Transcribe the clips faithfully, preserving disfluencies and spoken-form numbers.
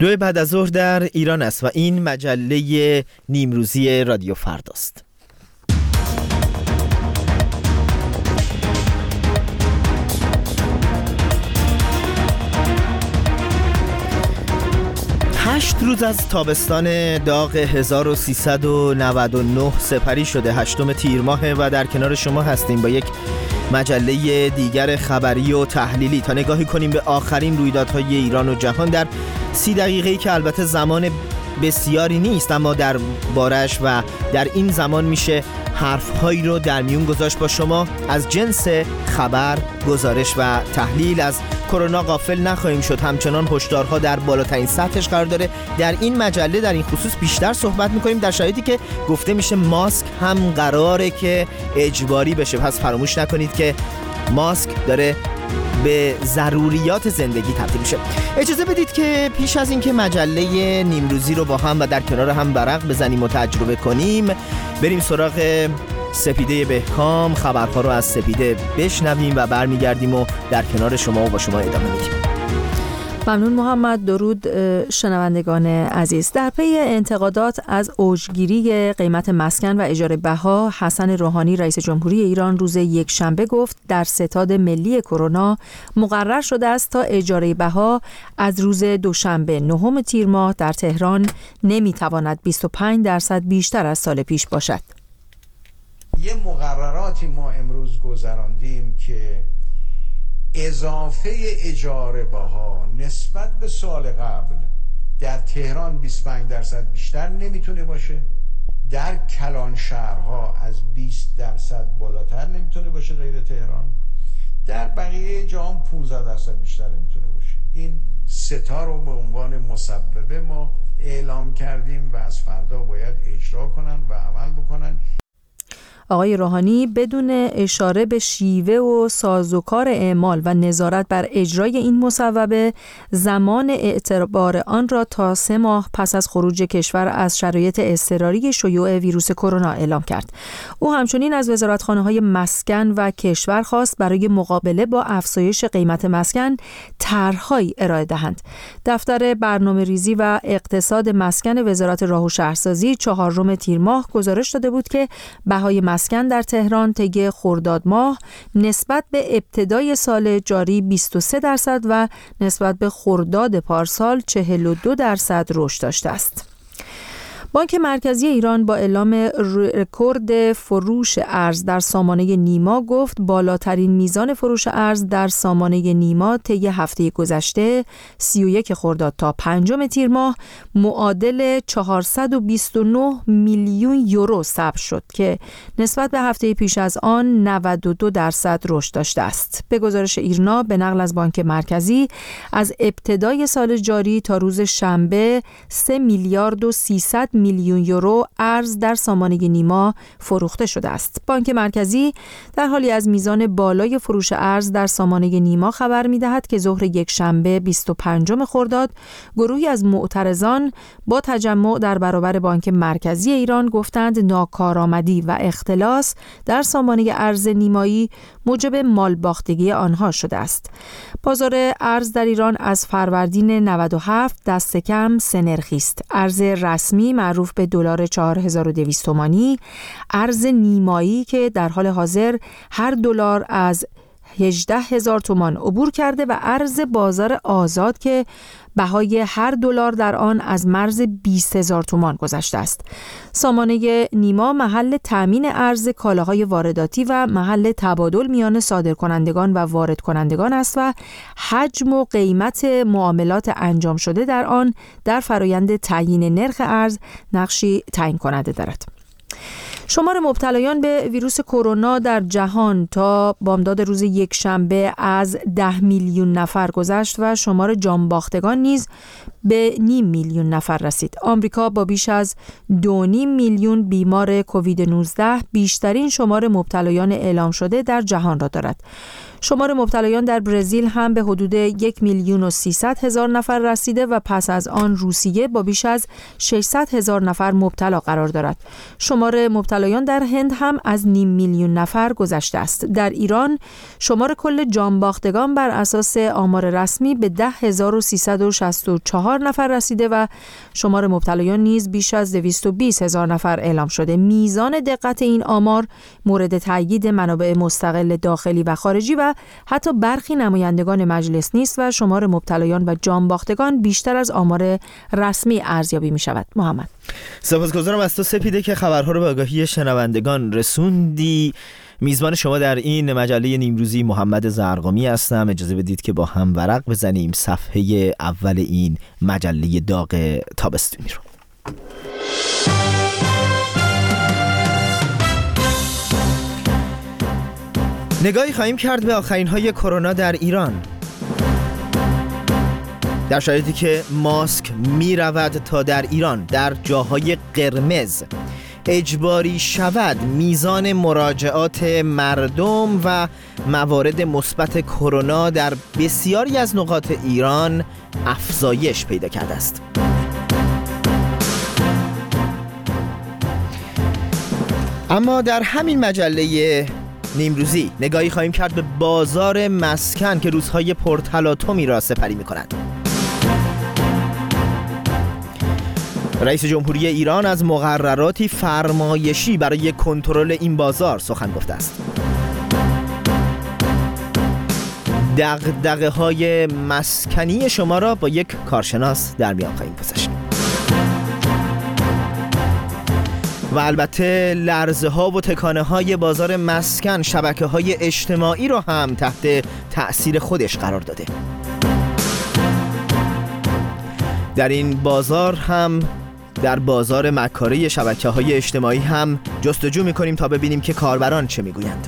دو بعد از ظهر در ایران است و این مجله نیمروزی رادیو فرداست. هشت روز از تابستان داغ هزار و سیصد و نود و نه سپری شده. هشتم تیر ماه و در کنار شما هستیم با یک مجله دیگر خبری و تحلیلی تا نگاهی کنیم به آخرین رویدادهای ایران و جهان در سی دقیقه‌ای که البته زمان بسیاری نیست، اما در بارش و در این زمان میشه حرفهایی رو در میون گذاشت. با شما از جنس خبر، گزارش و تحلیل از کرونا غافل نخواهیم شد. همچنان هشدارها در بالاترین سطحش قرار داره. در این مجله در این خصوص بیشتر صحبت میکنیم در شرایطی که گفته میشه ماسک هم قراره که اجباری بشه. پس فراموش نکنید که ماسک داره به ضروریات زندگی تبدیل میشه. اجازه بدید که پیش از اینکه مجله نیمروزی رو با هم و در کنار هم ورق بزنیم و تجربه کنیم، بریم سراغ سپیده بهکام، خبرها رو از سپیده بشنویم و برمیگردیم و در کنار شما و با شما ادامه میدیم. ممنون محمد. درود شنوندگان عزیز. در پی انتقادات از اوجگیری قیمت مسکن و اجاره بها، حسن روحانی رئیس جمهوری ایران روز یکشنبه گفت در ستاد ملی کرونا مقرر شده است تا اجاره بها از روز دوشنبه نهم تیر ماه در تهران نمیتواند بیست و پنج درصد بیشتر از سال پیش باشد. یه مقرراتی ما امروز گذراندیم که اضافه اجاره بها نسبت به سال قبل در تهران بیست و پنج درصد بیشتر نمیتونه باشه، در کلان شهرها از بیست درصد بالاتر نمیتونه باشه غیر تهران، در بقیه جهان پانزده درصد بیشتر نمیتونه باشه. این ستا رو به عنوان مسببه ما اعلام کردیم و از فردا باید اجرا کنن و عمل بکنن. آقای روحانی بدون اشاره به شیوه و سازوکار اعمال و نظارت بر اجرای این مصوبه، زمان اعتبار آن را تا سه ماه پس از خروج کشور از شرایط اضطراری شیوع ویروس کرونا اعلام کرد. او همچنین از وزارتخانه‌های مسکن و کشور خواست برای مقابله با افزایش قیمت مسکن طرح‌هایی ارائه دهند. دفتر برنامه‌ریزی و اقتصاد مسکن وزارت راه و شهرسازی چهارم تیر ماه گزارش داده بود که بهای مسکن در تهران طی خرداد ماه نسبت به ابتدای سال جاری بیست و سه درصد و نسبت به خرداد پارسال چهل و دو درصد رشد داشته است. بانک مرکزی ایران با اعلام رکورد فروش ارز در سامانه نیما گفت بالاترین میزان فروش ارز در سامانه نیما طی هفته گذشته سی و یک خرداد تا پنجم تیر ماه معادل چهارصد و بیست و نه میلیون یورو ثبت شد که نسبت به هفته پیش از آن نود و دو درصد رشد داشته است. به گزارش ایرنا به نقل از بانک مرکزی از ابتدای سال جاری تا روز شنبه سه میلیارد و سیصد میلیون یورو ارز در سامانه نیما فروخته شده است. بانک مرکزی در حالی از میزان بالای فروش ارز در سامانه نیما خبر می‌دهد که ظهر یک شنبه بیست و پنجم خرداد گروهی از معترضان با تجمع در برابر بانک مرکزی ایران گفتند ناکارآمدی و اختلاس در سامانه ارز نیمایی موجب مالباختگی آنها شده است. بازار ارز در ایران از فروردین نود و هفت دست کم سه نرخی است. ارز رسمی معروف به دلار چهار هزار و دویست تومانی، ارز نیمایی که در حال حاضر هر دلار از هجده هزار تومان عبور کرده و ارز بازار آزاد که بهای هر دلار در آن از مرز بیست هزار تومان گذشته است. سامانه نیما محل تامین ارز کالاهای وارداتی و محل تبادل میان صادرکنندگان و وارد کنندگان است و حجم و قیمت معاملات انجام شده در آن در فرایند تعیین نرخ ارز نقشی تعیین کننده دارد. شمار مبتلایان به ویروس کرونا در جهان تا بامداد روز یکشنبه از ده میلیون نفر گذشت و شمار جانباختگان نیز به نیم میلیون نفر رسید. آمریکا با بیش از دو نیم میلیون بیمار کووید نوزده بیشترین شمار مبتلایان اعلام شده در جهان را دارد. شمار مبتلایان در برزیل هم به حدود یک میلیون و سیصد هزار نفر رسیده و پس از آن روسیه با بیش از ششصد هزار نفر مبتلا قرار دارد. شمار مبتلایان در هند هم از نیم میلیون نفر گذشته است. در ایران شمار کل جانباختگان بر اساس آمار رسمی به ده هزار و سیصد و شصت و چهار چهار نفر رسیده و شمار مبتلایان نیز بیش از دویست و بیست هزار نفر اعلام شده. میزان دقت این آمار مورد تأیید منابع مستقل داخلی و خارجی و حتی برخی نمایندگان مجلس نیست و شمار مبتلایان و جانباختگان بیشتر از آمار رسمی ارزیابی می شود. محمد، سپاسگزارم از تو سپیده که خبرها رو به آگاهی شنوندگان رسوندی. میزبان شما در این مجله نیمروزی محمد زرقامی هستم. اجازه بدید که با هم ورق بزنیم صفحه اول این مجله داغ تابستونی رو. نگاهی خواهیم کرد به آخرین های کرونا در ایران. در شرایطی که ماسک می رود تا در ایران در جاهای قرمز اجباری شود، میزان مراجعات مردم و موارد مثبت کرونا در بسیاری از نقاط ایران افزایش پیدا کرده است. اما در همین مجله نیمروزی نگاهی خواهیم کرد به بازار مسکن که روزهای پرتلاطمی را سپری می کند. رئیس جمهوری ایران از مقرراتی فرمایشی برای کنترل این بازار سخن گفته است. دغدغه‌های مسکنی شما را با یک کارشناس در میان خواهیم گذاشت. و البته لرزه ها و تکانه های بازار مسکن شبکه های اجتماعی را هم تحت تأثیر خودش قرار داده. در این بازار هم در بازار مکاره شبکه های اجتماعی هم جستجو میکنیم تا ببینیم که کاربران چه میگویند.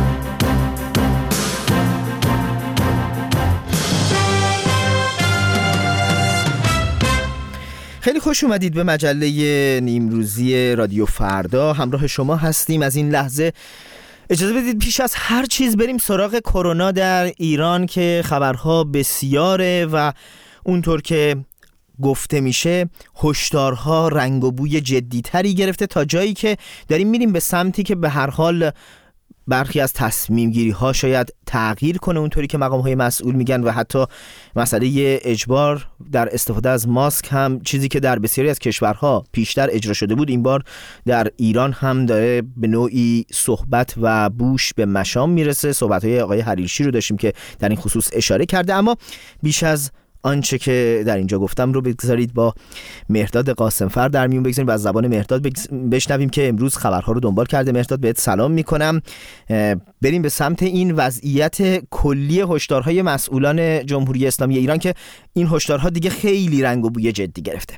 خیلی خوش اومدید به مجله نیمروزی رادیو فردا. همراه شما هستیم از این لحظه. اجازه بدید پیش از هر چیز بریم سراغ کرونا در ایران که خبرها بسیاره و اونطور که گفته میشه هشدارها رنگ و بوی جدی‌تری گرفته تا جایی که داریم میریم به سمتی که به هر حال برخی از تصمیم گیری ها شاید تغییر کنه اونطوری که مقام های مسئول میگن و حتی مسئله اجبار در استفاده از ماسک هم چیزی که در بسیاری از کشورها پیشتر اجرا شده بود این بار در ایران هم داره به نوعی صحبت و بوش به مشام میرسه. صحبت های آقای حریرچی رو داشتیم که در این خصوص اشاره کرده. اما بیش از آنچه که در اینجا گفتم رو بگذارید با مهرداد قاسمفر در میون بگذاریم و از زبان مهرداد بشنویم که امروز خبرها رو دنبال کرده. مهرداد بهت سلام میکنم. بریم به سمت این وضعیت کلی هشدارهای مسئولان جمهوری اسلامی ایران که این هشدارها دیگه خیلی رنگ و بوی جدی گرفته.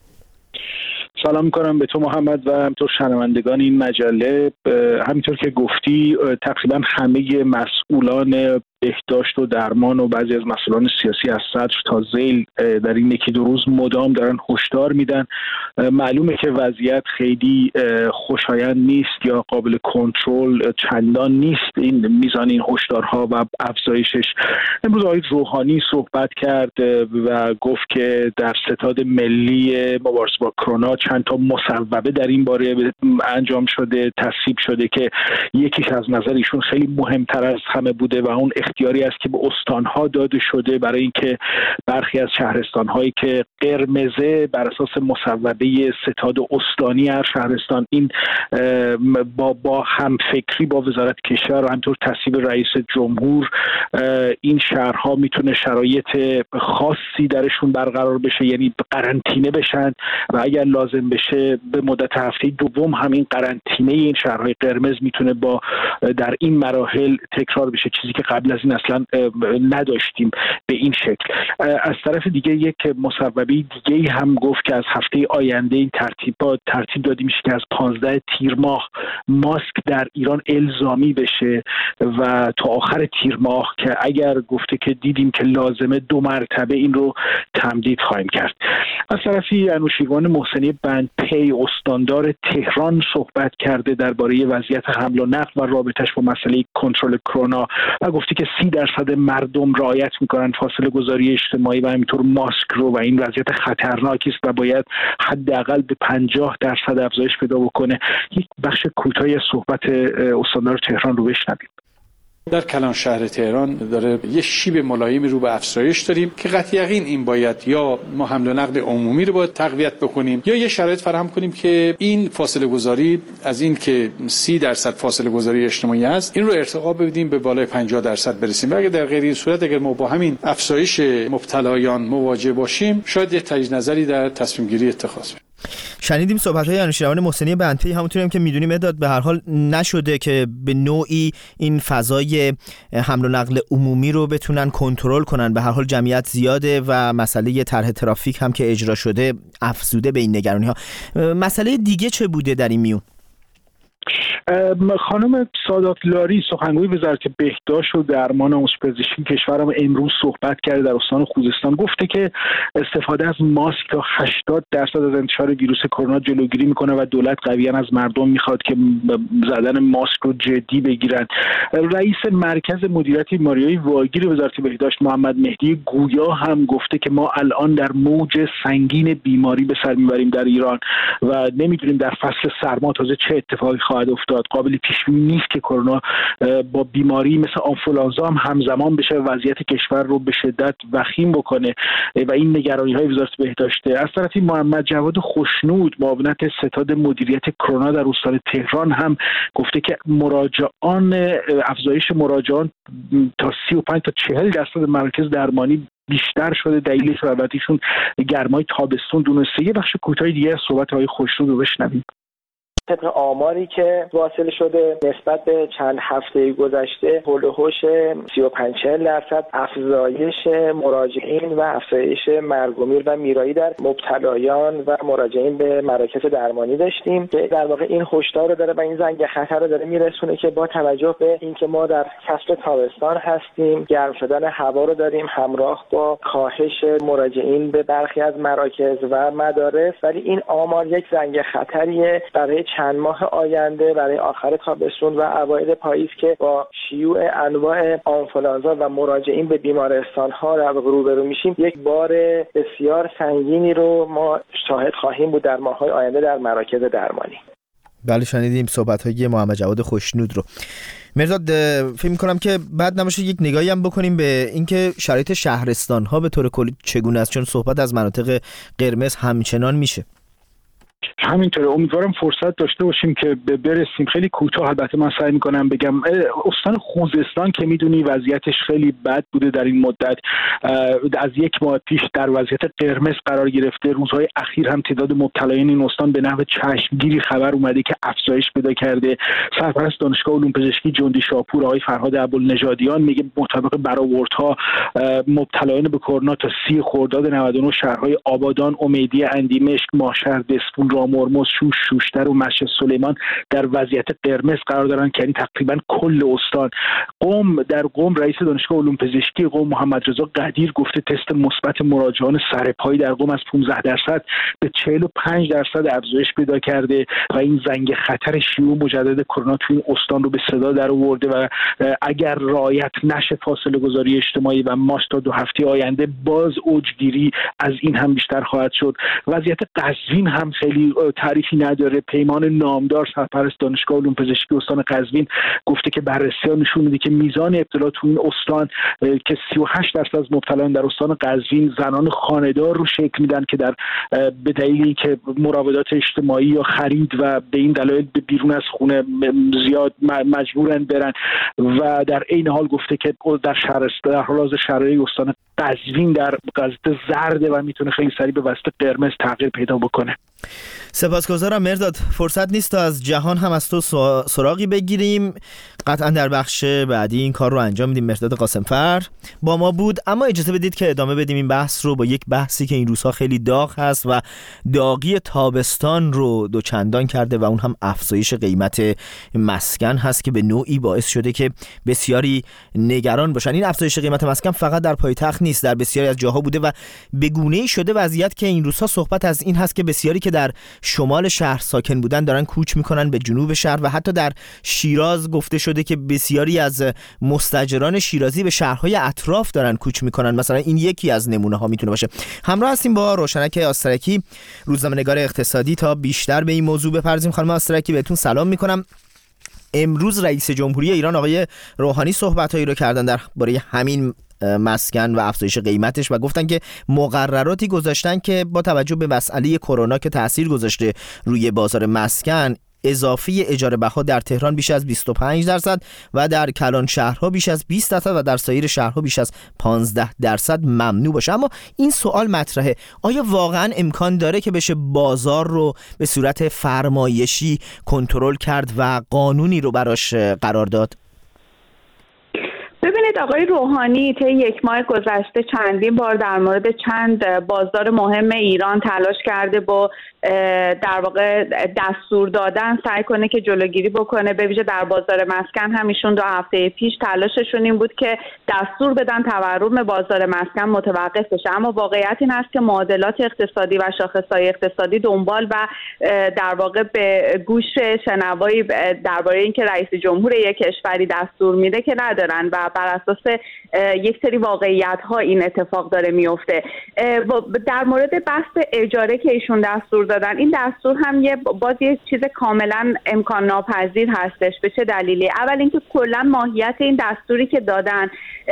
سلام میکنم به تو محمد و همینطور شنوندگان این مجله. همینطور که گفتی تقریبا همه مسئولان بهداشت و درمان و بعضی از مسئولان سیاسی از صدر تا ذیل در این یکی دو روز مدام دارن هشدار میدن. معلومه که وضعیت خیلی خوشایند نیست یا قابل کنترل چندان نیست این میزان این هشدارها و افزایشش. امروز آقای روحانی صحبت کرد و گفت که در ستاد ملی مبارزه با کرونا چند تا مصوبه در این باره انجام شده، تصویب شده که یکیش از نظر ایشون خیلی مهمتر از همه بوده و اون اختیاری است که به استانها داده شده برای اینکه برخی از شهرستان‌هایی که قرمزه بر اساس مصوبه ستاد استانی هر شهرستان این با با همفکری با وزارت کشور و همینطور تصویب رئیس جمهور این شهرها میتونه شرایط خاصی درشون برقرار بشه، یعنی قرنطینه بشن و اگر لازم بشه به مدت هفته دوم همین قرنطینه این شهرهای قرمز میتونه با در این مراحل تکرار بشه، چیزی که قبل از این اصلا نداشتیم به این شکل. از طرف دیگه یک مصوبه دیگه هم گفت که از هفته آینده این ترتیبات ترتیب داده میشه که از پانزده تیر ماه ماسک در ایران الزامی بشه و تا آخر تیر ماه که اگر گفته که دیدیم که لازمه دو مرتبه این رو تمدید خواهیم کرد. از طرفی انوشیروان محسنی بندپی استاندار تهران صحبت کرده درباره وضعیت حمل و نقل و رابطش با مسئله کنترل کرونا و گفته که سی درصد مردم رعایت میکنن فاصله گذاری اجتماعی و همینطور ماسک رو و این وضعیت خطرناکی است و باید حداقل به پنجاه درصد افزایش پیدا بکنه. یک بخش کوتاهی از صحبت استاندار تهران رو بشنویم. در کلان شهر تهران داره یه شیب ملایمی رو به افزایش داریم که قطع یقین این باید یا ما حمل و نقل عمومی رو باید تقویت بکنیم یا یه شرایط فراهم کنیم که این فاصله گذاری از این که سی درصد فاصله گذاری اجتماعی است این رو ارتقا بدیم به بالای پنجاه درصد برسیم. و اگه در غیر این صورت اگر ما با همین افزایش مبتلایان مواجه باشیم شاید یه تجدید نظری در تصمیم گیری اتخاذ بشه. شنیدیم صحبت‌های انوشیروان محسنی بندپی، همونطوری هم که می‌دونیم مداد به هر حال نشده که به نوعی این فضای حمل و نقل عمومی رو بتونن کنترل کنن. به هر حال جمعیت زیاده و مسئله طرح ترافیک هم که اجرا شده افزوده به این نگرانی‌ها. مسئله دیگه چه بوده در این میون؟ خانم سادات لاری سخنگوی وزارت بهداشت و درمان و پزشکی کشورم امروز صحبت کرده در استان خوزستان. گفته که استفاده از ماسک تا هشتاد درصد از انتشار ویروس کرونا جلوگیری میکنه و دولت قویاً از مردم میخواد که زدن ماسک رو جدی بگیرن. رئیس مرکز مدیریت بیماری‌های واگیر وزارت بهداشت محمد مهدی گویا هم گفته که ما الان در موج سنگین بیماری به سر میبریم در ایران و نمیدونیم در فصل سرما تازه چه اتفاقی خواهد افتاد. قابل پیش بینی نیست که کرونا با بیماری مثل آنفولانزا هم همزمان بشه و وضعیت کشور رو به شدت وخیم بکنه و این نگرانی‌های وزارت بهداشته. از طرفی محمد جواد خوشنود معاونت ستاد مدیریت کرونا در استان تهران هم گفته که مراجعان افزایش مراجعان تا سی و پنج تا چهل درصد مراکز درمانی بیشتر شده. دلیلش البتهشون گرمای تابستون دونسته. یه بخش کوتاهی دیگه از صحبت‌های خوشنود رو بشنویم. طبق آماری که واصل شده نسبت به چند هفته گذشته هول و هوش سی و پنج چهل درصد افزایش مراجعین و افزایش مرگ و میر و میرایی در مبتلایان و مراجعین به مراکز درمانی داشتیم که در واقع این هشدار رو داره و این زنگ خطر رو داره میرسونه که با توجه به اینکه ما در فصل تابستان هستیم، گرم شدن هوا رو داریم همراه با کاهش مراجعین به برخی از مراکز و مدارس، ولی این آمار یک زنگ خطریه برای چند ماه آینده، برای آخر تابستون و اوایل پاییز که با شیوع انواع آنفولانزا و مراجعین به بیمارستان‌ها روبرو میشیم. یک بار بسیار سنگینی رو ما شاهد خواهیم بود در ماه‌های آینده در مراکز درمانی. بله شنیدیم صحبت‌های محمد جواد خوشنود رو. مرداد فکر می‌کنم که بعد نباشه یک نگاهی هم بکنیم به اینکه شرایط شهرستان‌ها به طور کلی چگونه است، چون صحبت از مناطق قرمز همچنان میشه. همینطوره. امیدوارم فرصت داشته باشیم که برسیم. خیلی کوتاه البته من سعی میکنم بگم استان خوزستان که میدونی وضعیتش خیلی بد بوده در این مدت، از یک ماه پیش در وضعیت قرمز قرار گرفته. روزهای اخیر هم تعداد مبتلایان این استان به نحو چشمگیری خبر اومده که افزایش پیدا کرده. سرپرست دانشگاه علوم پزشکی جندی شاپور آقای فرهاد ابوالنژادیان میگه مطابق برآوردها مبتلایان به کرونا تا سی خرداد نود و نه شهرهای آبادان، امیدی، اندیمشک، ماشهر، دسپول، رامرمز، شوش، شوشتر و مسجد سلیمان در وضعیت قرمز قرار دارن که یعنی تقریبا کل استان. قم در قم رئیس دانشگاه علوم پزشکی قم محمد رضا قدیر گفته تست مثبت مراجعان سرپایی در قم از پانزده درصد به چهل و پنج درصد افزایش پیدا کرده و این زنگ خطر شیوع مجدد کرونا تو این استان رو به صدا در آورده و اگر رعایت نشه فاصله گذاری اجتماعی و ماسک تا دو هفته آینده باز اوجگیری از این هم بیشتر خواهد شد. وضعیت قزوین هم خیلی تعریفی نداره. پیمان نامدار سرپرست دانشگاه علوم پزشکی استان قزوین گفته که بررسی‌ها نشون میده که میزان ابتلا تو این استان که سی و هشت درصد از مبتلایان در استان قزوین زنان خانه‌دار رو شکل میدن که در به دلیل اینکه مراودات اجتماعی یا خرید و به این دلایل به بیرون از خونه زیاد مجبورن برن و در عین حال گفته که در شهر در حال حاضر شرایط استان قزوین در وضعیت زرده و میتونه خیلی سریع به وضعیت قرمز تغییر پیدا بکنه. سپاسگزارم مرداد. فرصت نیست تا از جهان هم از تو سراغی بگیریم، قطعا در بخش بعدی این کار رو انجام میدیم. مرداد قاسمفر با ما بود، اما اجازه بدید که ادامه بدیم این بحث رو با یک بحثی که این روزها خیلی داغ هست و داغی تابستان رو دوچندان کرده و اون هم افزایش قیمت مسکن هست که به نوعی باعث شده که بسیاری نگران باشن. این افزایش قیمت مسکن فقط در پایتخت نیست، در بسیاری از جاها بوده و به گونه‌ای شده وضعیت که این روزها صحبت از این هست که بسیاری که در شمال شهر ساکن بودن دارن کوچ میکنن به جنوب شهر و حتی در شیراز گفته شده که بسیاری از مستاجران شیرازی به شهرهای اطراف دارن کوچ میکنن. مثلا این یکی از نمونه ها میتونه باشه. همراه هستیم با روشنک آسترکی، روزنامه‌نگار اقتصادی، تا بیشتر به این موضوع بپردازیم. خانم آسترکی بهتون سلام میکنم. امروز رئیس جمهوری ایران آقای روحانی صحبت‌هایی رو کردن درباره همین مسکن و افزایش قیمتش و گفتن که مقرراتی گذاشتن که با توجه به مسئله کرونا که تاثیر گذاشته روی بازار مسکن، اضافی اجاره بها در تهران بیش از بیست و پنج درصد و در کلان شهرها بیش از بیست درصد و در سایر شهرها بیش از پانزده درصد ممنوع باشه. اما این سوال مطرحه، آیا واقعا امکان داره که بشه بازار رو به صورت فرمایشی کنترل کرد و قانونی رو براش قرار داد؟ ببینید آقای روحانی طی یک ماه گذشته چندین بار در مورد چند بازار مهم ایران تلاش کرده با در واقع دستور دادن سعی کنه که جلوگیری بکنه. به ویژه در بازار مسکن همیشون دو هفته پیش تلاششون این بود که دستور بدن تورم بازار مسکن متوقف بشه، اما واقعیت این است که معادلات اقتصادی و شاخص‌های اقتصادی دنبال و در واقع به گوش شنوایی درباره اینکه رئیس جمهور یک کشوری دستور میده که ندارن و بر اساس یک سری واقعیت‌ها این اتفاق داره میفته. در مورد بحث اجاره که ایشون دستور دادن، این دستور هم یه باز یه چیز کاملا امکان ناپذیر هستش. به چه دلیلی؟ اول اینکه کلا ماهیت این دستوری که دادن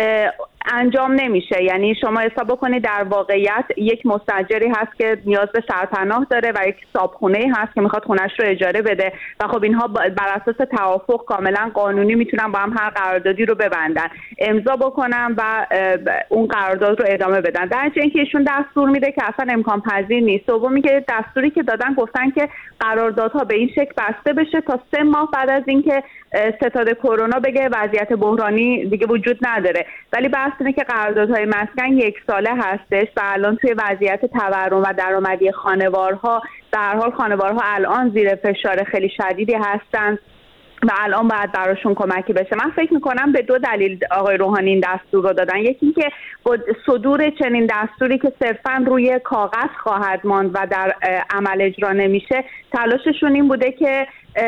انجام نمیشه. یعنی شما حساب بکنید در واقعیت یک مستاجری هست که نیاز به سرپناه داره و یک صابخونه هست که میخواد خونش رو اجاره بده و خب اینها بر اساس توافق کاملا قانونی میتونن با هم هر قراردادی رو ببندن، امضا بکنن و اون قرارداد رو ادامه بدن. در نتیجه اینکه ایشون دستور میده که اصلا امکان پذیر نیست. دومی که دستوری که دادن گفتن که قراردادها به این شکل بسته بشه تا سه ماه بعد از اینکه ستاد کرونا بگه وضعیت بحرانی دیگه وجود نداره. ولی بحث اینه که قراردادهای مسکن یک ساله هستش و الان توی وضعیت تورم و درآمدی خانوارها در هر حال خانوارها الان زیر فشار خیلی شدیدی هستن و الان باید براشون کمکی بشه. من فکر میکنم به دو دلیل آقای روحانی این دستور رو دادن. یکی این که با صدور چنین دستوری که صرفاً روی کاغذ خواهد ماند و در عمل اجرا نمیشه، تلاششون این بوده که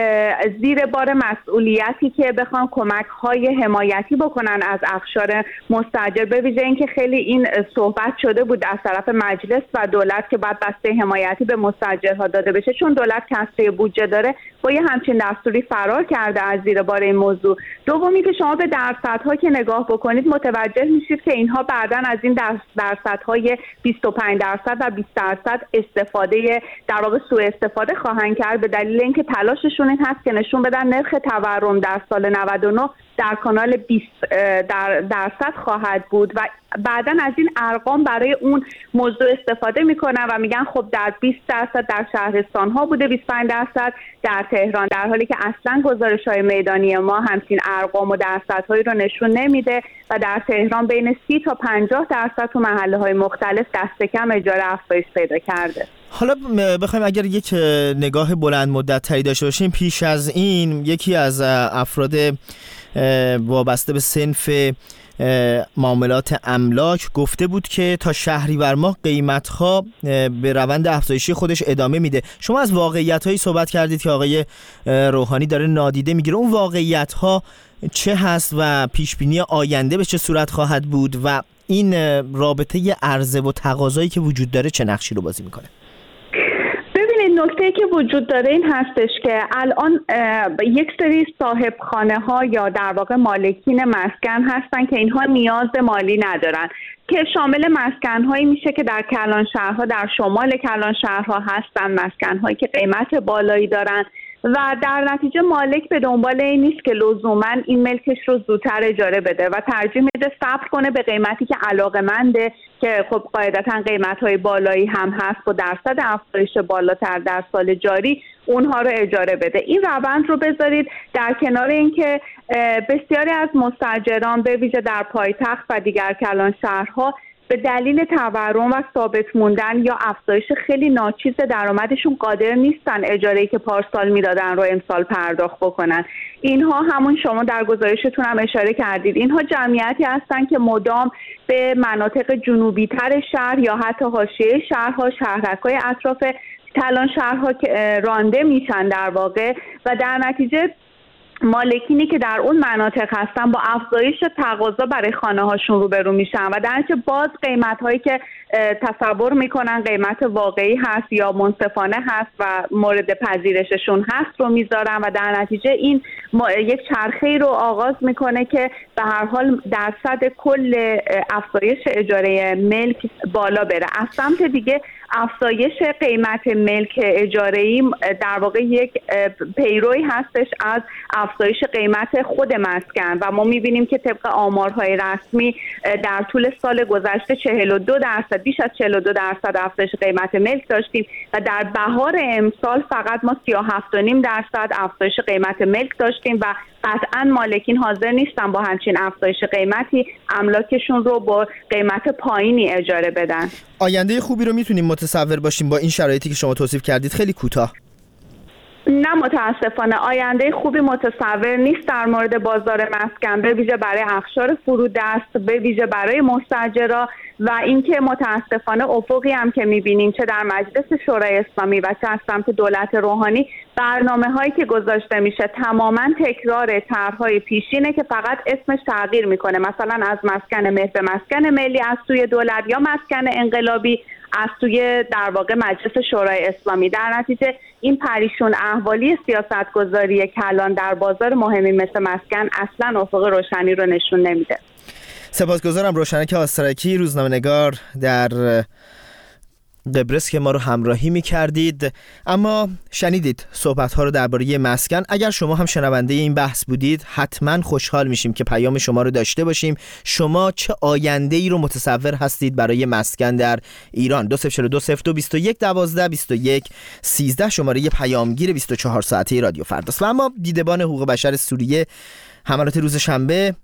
زیر بار مسئولیتی که بخوان کمک‌های حمایتی بکنن از اقشار مستاجر، به ویژه اینکه خیلی این صحبت شده بود از طرف مجلس و دولت که باید بسته حمایتی به مستاجرها داده بشه، چون دولت کسری بودجه داره با یه همچین دستوری فرار کرده از زیر بار این موضوع. دومی که شما به درصدها که نگاه بکنید متوجه میشید که اینها بعداً از این درصدهای بیست و پنج درصد و بیست درصد استفاده در واقع سوء استفاده خواهند کرد، به دلیل اینکه تلاش شون این هست که نشون بدن نرخ تورم در سال نود و نه در کانال بیست در درصد خواهد بود و بعداً از این ارقام برای اون موضوع استفاده میکنن و میگن خب در بیست درصد در شهرستان ها بوده، بیست و پنج درصد در تهران، در حالی که اصلا گزارش های میدانی ما همچین ارقام و درصدهایی رو نشون نمیده و در تهران بین سی تا پنجاه درصد تو محله های مختلف دست کم اجاره افزایش پیدا کرده. حالا بخوایم اگر یک نگاه بلند مدت تری داشته باشیم، پیش از این یکی از افراد وابسته به صنف معاملات املاک گفته بود که تا شهریور ماه قیمت‌ها به روند افزایشی خودش ادامه میده. شما از واقعیت‌هایی صحبت کردید که آقای روحانی داره نادیده میگیره. اون واقعیت‌ها چه هست و پیشبینی آینده به چه صورت خواهد بود و این رابطه عرضه و تقاضایی که وجود داره چه نقشی رو بازی میکنه؟ نکته‌ای که وجود داره این هستش که الان یک سری صاحب خانه ها یا در واقع مالکین مسکن هستن که اینها نیاز مالی ندارن، که شامل مسکن هایی میشه که در کلان شهرها، در شمال کلان شهرها هستن، مسکن هایی که قیمت بالایی دارن و در نتیجه مالک به دنبال این نیست که لزوما این ملکش رو زودتر اجاره بده و ترجیح میده صبر کنه به قیمتی که علاقه‌منده، که خب قاعدتاً قیمت‌های بالایی هم هست با درصد افزایش بالاتر در سال جاری اونها رو اجاره بده. این روند رو بذارید در کنار اینکه بسیاری از مستاجران به ویژه در پایتخت و دیگر کلان شهرها به دلیل تورم و ثابت موندن یا افزایش خیلی ناچیز درآمدشون قادر نیستن اجاره‌ای که پارسال میدادن رو امسال پرداخت بکنن. اینها همون شما در گزارشتون هم اشاره کردید، اینها جمعیتی هستن که مدام به مناطق جنوبی تر شهر یا حتی حاشیه شهرها، شهرک‌های اطراف کلان شهرها رانده میشن در واقع و در نتیجه مالکینی که در اون مناطق هستن با افزایش تقاضا برای خانه هاشون روبرو میشن و در نتیجه باز قیمت هایی که تصور میکنن قیمت واقعی هست یا منصفانه هست و مورد پذیرششون هست رو میذارن و در نتیجه این یک چرخه‌ای رو آغاز میکنه که به هر حال درصد کل افزایش اجاره ملک بالا بره. از سمت دیگه افزایش قیمت ملک اجاره‌ای در واقع یک پیروی هستش از افزایش قیمت خود مسکن و ما می‌بینیم که طبق آمارهای رسمی در طول سال گذشته چهل و دو درصد بیش از چهل و دو درصد افزایش قیمت ملک داشتیم و در بهار امسال فقط ما سی و هفت و نیم درصد افزایش قیمت ملک داشتیم و قطعاً مالکین حاضر نیستن با همچین افزایش قیمتی املاکشون رو با قیمت پایینی اجاره بدن. آینده خوبی رو میتونیم متصور باشیم با این شرایطی که شما توصیف کردید؟ خیلی کوتاه. نه متاسفانه آینده خوبی متصور نیست در مورد بازار مسکن، به ویژه برای اقشار فرودست، به ویژه برای مستاجرا و اینکه متاسفانه افقی هم که می‌بینیم چه در مجلس شورای اسلامی و چه از سمت دولت روحانی برنامه‌هایی که گذاشته میشه تماماً تکرار طرح‌های پیشینه که فقط اسمش تغییر میکنه، مثلا از مسکن مهر به مسکن ملی از سوی دولت یا مسکن انقلابی از سوی در واقع مجلس شورای اسلامی. در نتیجه این پریشون احوالی سیاستگذاری کلان در بازار مهمی مثل مسکن اصلا افق روشنی رو نشون نمیده. سپاسگزارم روشنک آسترکی، روزنامه‌نگار در قبرس که ما رو همراهی می کردید. اما شنیدید صحبت ها رو درباره مسکن. اگر شما هم شنونده این بحث بودید حتما خوشحال میشیم که پیام شما رو داشته باشیم. شما چه آینده ای رو متصور هستید برای مسکن در ایران؟ دو صفر چهار دو صفر دو بیست و یک دوازده بیست و یک سیزده شماره پیامگیر بیست و چهار ساعته رادیو فرداست. و اما دیدبان حقوق بشر سوریه حملات روز شنبه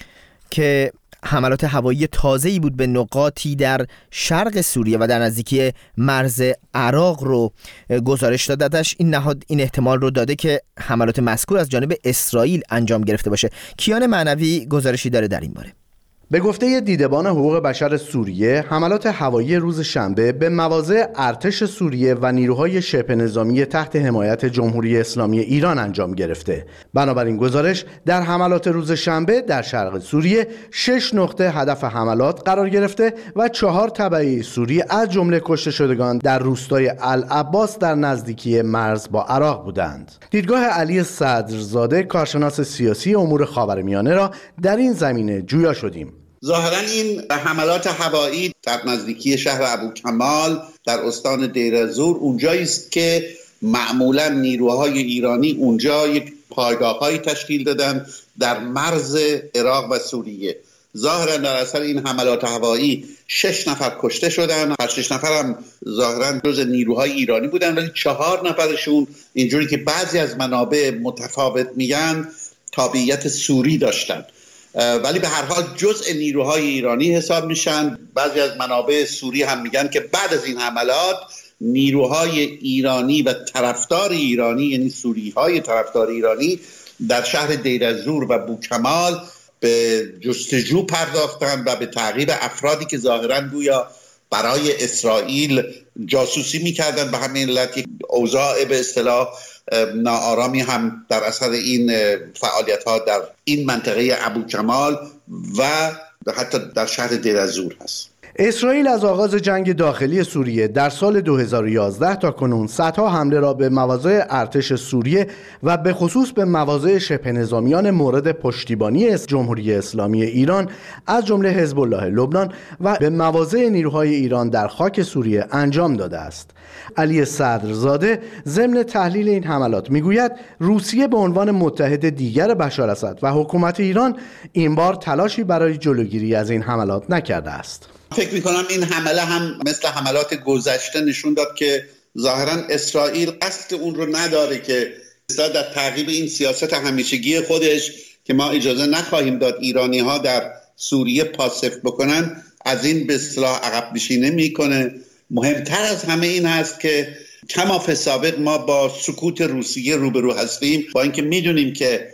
که حملات هوایی تازه‌ای بود به نقاطی در شرق سوریه و در نزدیکی مرز عراق رو گزارش دادتش این نهاد این احتمال رو داده که حملات مذکور از جانب اسرائیل انجام گرفته باشه. کیان معنوی گزارشی داره در این باره. به گفته دیدبان حقوق بشر سوریه، حملات هوایی روز شنبه به مواضع ارتش سوریه و نیروهای شبه نظامی تحت حمایت جمهوری اسلامی ایران انجام گرفته. بنابراین گزارش در حملات روز شنبه در شرق سوریه شش نقطه هدف حملات قرار گرفته و چهار تبعه سوریه از جمله کشته شدگان در روستای العباس در نزدیکی مرز با عراق بودند. دیدگاه علی صدرزاده، کارشناس سیاسی امور خاورمیانه را در این زمینه جویا شدیم. ظاهرا این حملات هوایی در نزدیکی شهر ابوکمال در استان دیر الزور اونجایی است که معمولا نیروهای ایرانی اونجا یک پایگاه‌هایی تشکیل دادن در مرز عراق و سوریه. ظاهرا در اثر این حملات هوایی شش نفر کشته شدن، هر شش نفر هم ظاهرا جز نیروهای ایرانی بودن، ولی چهار نفرشون اینجوری که بعضی از منابع متفاوت میگن تابعیت سوری داشتن، ولی به هر حال جزء نیروهای ایرانی حساب میشن. بعضی از منابع سوری هم میگن که بعد از این حملات نیروهای ایرانی و طرفدار ایرانی، یعنی سوریهای طرفدار ایرانی، در شهر دیر الزور و بوکمال به جستجو پرداختن و به تعقیب افرادی که ظاهراً گویا برای اسرائیل جاسوسی میکردن. به همین علت یک اوضاع به اصطلاح ناآرامی هم در اثر این فعالیت‌ها در این منطقه ابوکمال و حتی در شهر دیر الزور هست. اسرائیل از آغاز جنگ داخلی سوریه در سال دو هزار و یازده تا کنون صدها حمله را به مواضع ارتش سوریه و به خصوص به مواضع شبه نظامیان مورد پشتیبانی جمهوری اسلامی ایران از جمله حزب الله لبنان و به مواضع نیروهای ایران در خاک سوریه انجام داده است. علی صدرزاده ضمن تحلیل این حملات میگوید روسیه به عنوان متحد دیگر بشار اسد و حکومت ایران این بار تلاشی برای جلوگیری از این حملات نکرده است. فکر میکنم این حمله هم مثل حملات گذشته نشون داد که ظاهرا اسرائیل قصد اون رو نداره که در تعقیب این سیاست همیشگی خودش که ما اجازه نخواهیم داد ایرانی ها در سوریه پاسف بکنن، از این به اصطلاح عقب نشینی میکنه. مهمتر از همه این هست که کما فی سابق ما با سکوت روسیه روبرو هستیم، با اینکه میدونیم که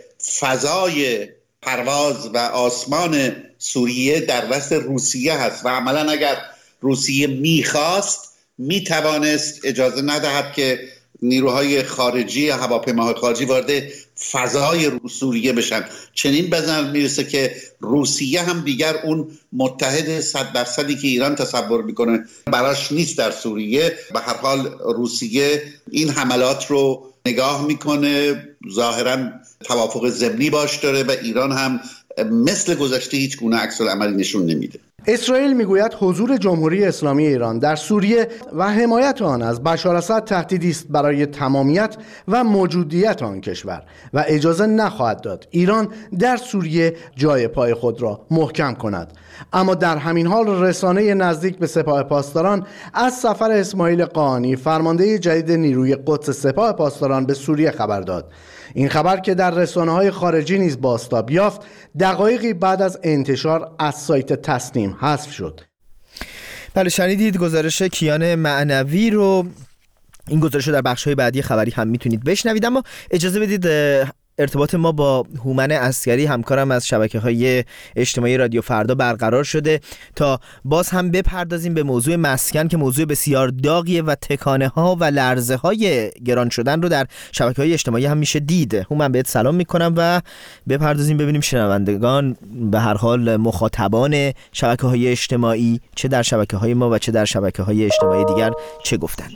فضای پرواز و آسمان سوریه در دست روسیه هست و عملا اگر روسیه میخواست میتوانست اجازه ندهد که نیروهای خارجی، هواپیماهای خارجی وارد فضای سوریه بشن. چنین به نظر میرسه که روسیه هم دیگر اون متحد صد درصدی که ایران تصور میکنه براش نیست در سوریه. به هر حال روسیه این حملات رو نگاه میکنه، ظاهرا توافق ضمنی باش داره و ایران هم مثل گذشته هیچ گونه عکس العملی نشون نمیده. اسرائیل میگوید حضور جمهوری اسلامی ایران در سوریه و حمایت آن از بشار اسد تهدیدی است برای تمامیت و موجودیت آن کشور و اجازه نخواهد داد ایران در سوریه جای پای خود را محکم کند. اما در همین حال رسانه نزدیک به سپاه پاسداران از سفر اسماعیل قاآنی فرمانده جدید نیروی قدس سپاه پاسداران به سوریه خبر داد. این خبر که در رسانه‌های خارجی نیز بازتاب یافت دقایقی بعد از انتشار از سایت تصنیم حذف شد. بله، شنیدید گزارش کیان معنوی رو. این گزارش رو در بخش‌های بعدی خبری هم میتونید بشنوید، اما اجازه بدید ارتباط ما با هومن عسکری همکارم از شبکه‌های اجتماعی رادیو فردا برقرار شده تا باز هم بپردازیم به موضوع مسکن که موضوع بسیار داغیه و تکانه‌ها و لرزه‌های گران شدن رو در شبکه‌های اجتماعی هم میشه دید. هومن بهت سلام میکنم و بپردازیم ببینیم شنوندگان، به هر حال مخاطبان شبکه‌های اجتماعی چه در شبکه‌های ما و چه در شبکه‌های اجتماعی دیگر چه گفتند.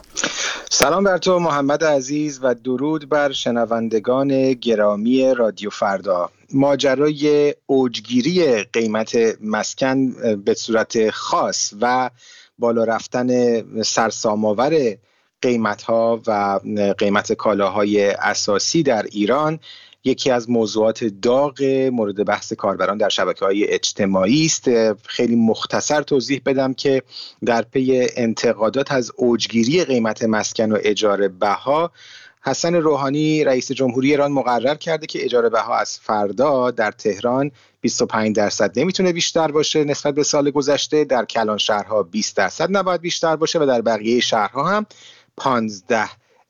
سلام بر تو محمد عزیز و درود بر شنوندگان گرامی رادیو فردا. ماجرای اوجگیری قیمت مسکن به صورت خاص و بالا رفتن سرسام‌آور قیمت‌ها و قیمت کالاهای اساسی در ایران یکی از موضوعات داغ مورد بحث کاربران در شبکه‌های اجتماعی است. خیلی مختصر توضیح بدم که در پی انتقادات از اوجگیری قیمت مسکن و اجاره بها، حسن روحانی رئیس جمهوری ایران مقرر کرده که اجاره بها از فردا در تهران بیست و پنج درصد نمیتونه بیشتر باشه نسبت به سال گذشته، در کلان شهرها بیست درصد نباید بیشتر باشه و در بقیه شهرها هم پانزده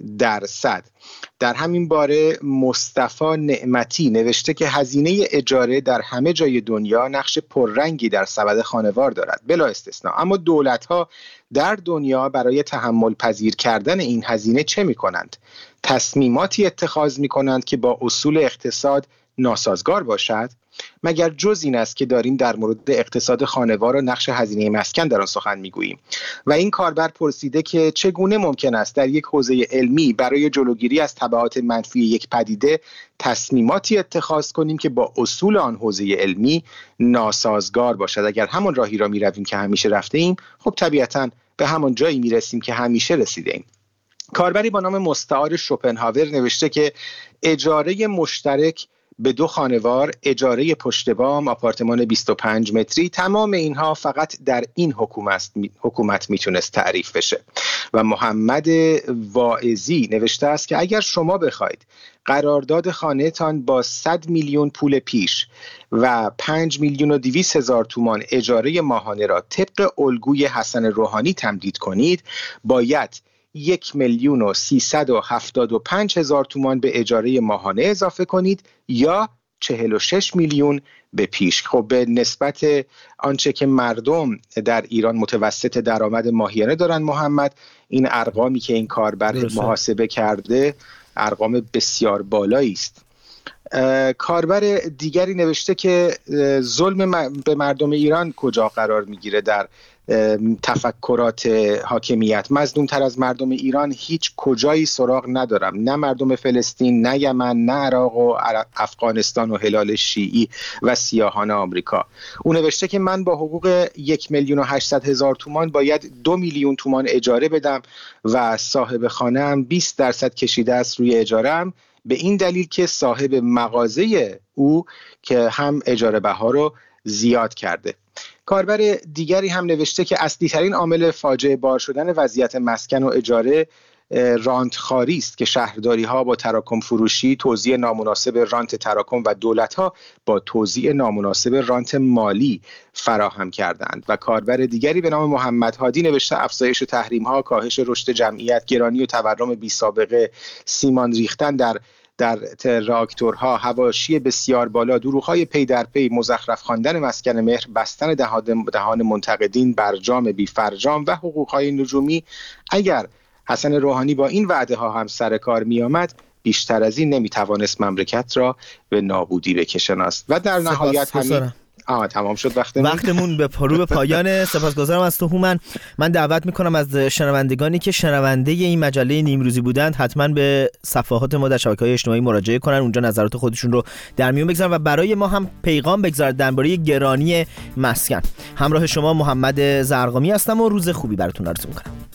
درصد. در همین باره مصطفی نعمتی نوشته که هزینه اجاره در همه جای دنیا نقش پررنگی در سبد خانوار دارد بلا استثناء، اما دولت‌ها در دنیا برای تحمل پذیر کردن این هزینه چه می‌کنند؟ تصمیماتی اتخاذ می‌کنند که با اصول اقتصاد ناسازگار باشد؟ مگر جز این است که داریم در مورد اقتصاد خانوار و نقش هزینه مسکن در آن سخن میگوییم؟ و این کاربر پرسیده که چگونه ممکن است در یک حوزه علمی برای جلوگیری از تبعات منفی یک پدیده تصمیماتی اتخاذ کنیم که با اصول آن حوزه علمی ناسازگار باشد؟ اگر همان راهی را میرویم که همیشه رفته ایم، خب طبیعتاً به همان جایی میرسیم که همیشه رسیده ایم. کاربری با نام مستعار شوپنهاور نوشته که اجاره مشترک به دو خانوار، اجاره پشت بام، آپارتمان بیست و پنج متری، تمام اینها فقط در این حکومت حکومت میتونست تعریف بشه. و محمد واعظی نوشته است که اگر شما بخواید قرارداد خانه‌تان با صد میلیون پول پیش و پنج میلیون و دویست هزار تومان اجاره ماهانه را طبق الگوی حسن روحانی تمدید کنید، باید یک میلیون و سیصد و هفتاد و پنج هزار تومان به اجاره ماهانه اضافه کنید یا چهل و شش میلیون به پیش. خب به نسبت آنچه که مردم در ایران متوسط درآمد ماهیانه دارن محمد، این ارقامی که این کاربر محاسبه کرده ارقام بسیار بالایی است. کاربر دیگری نوشته که ظلم به مردم ایران کجا قرار میگیره در تفکرات حاکمیت؟ مظلوم تر از مردم ایران هیچ کجایی سراغ ندارم، نه مردم فلسطین، نه یمن، نه عراق و افغانستان و هلال شیعی و سیاهان آمریکا. او نوشته که من با حقوق یک میلیون و هشتصد هزار تومان باید دو میلیون تومان اجاره بدم و صاحب خانه هم بیست درصد کشیده است روی اجاره‌ام، به این دلیل که صاحب مغازه او که هم اجاره بها رو زیاد کرده. کاربر دیگری هم نوشته که اصلی ترین عامل فاجعه بار شدن وضعیت مسکن و اجاره رانتخواری است که شهرداری ها با تراکم فروشی توزیع نامناسب رانت تراکم و دولت ها با توزیع نامناسب رانت مالی فراهم کردند. و کاربر دیگری به نام محمد هادی نوشته افزایش تحریم ها، کاهش رشد جمعیت، گرانی و تورم بی سابقه، سیمان ریختن در در راکتورها، حواشی بسیار بالا، دروغ‌های پی در پی، مزخرف خواندن مسکن مهر، بستن دهان منتقدین، برجام بی فرجام و حقوق‌های نجومی اگر حسن روحانی با این وعده ها هم سر کار می آمد، بیشتر از این نمی توانست مملکت را به نابودی بکشانست. و در نهایت همین آه تمام شد وقتمون وقتمون به پرو به پایان. سپاسگزارم از تو هومن. من دعوت میکنم از شنوندگانی که شنونده این مجله نیمروزی بودند حتما به صفحات ما در شبکه‌های اجتماعی مراجعه کنن، اونجا نظرات خودشون رو در میون بگذارن و برای ما هم پیغام بگذارن درباره گرانی مسکن. همراه شما محمد زرقامی هستم و روز خوبی براتون آرزو میکنم.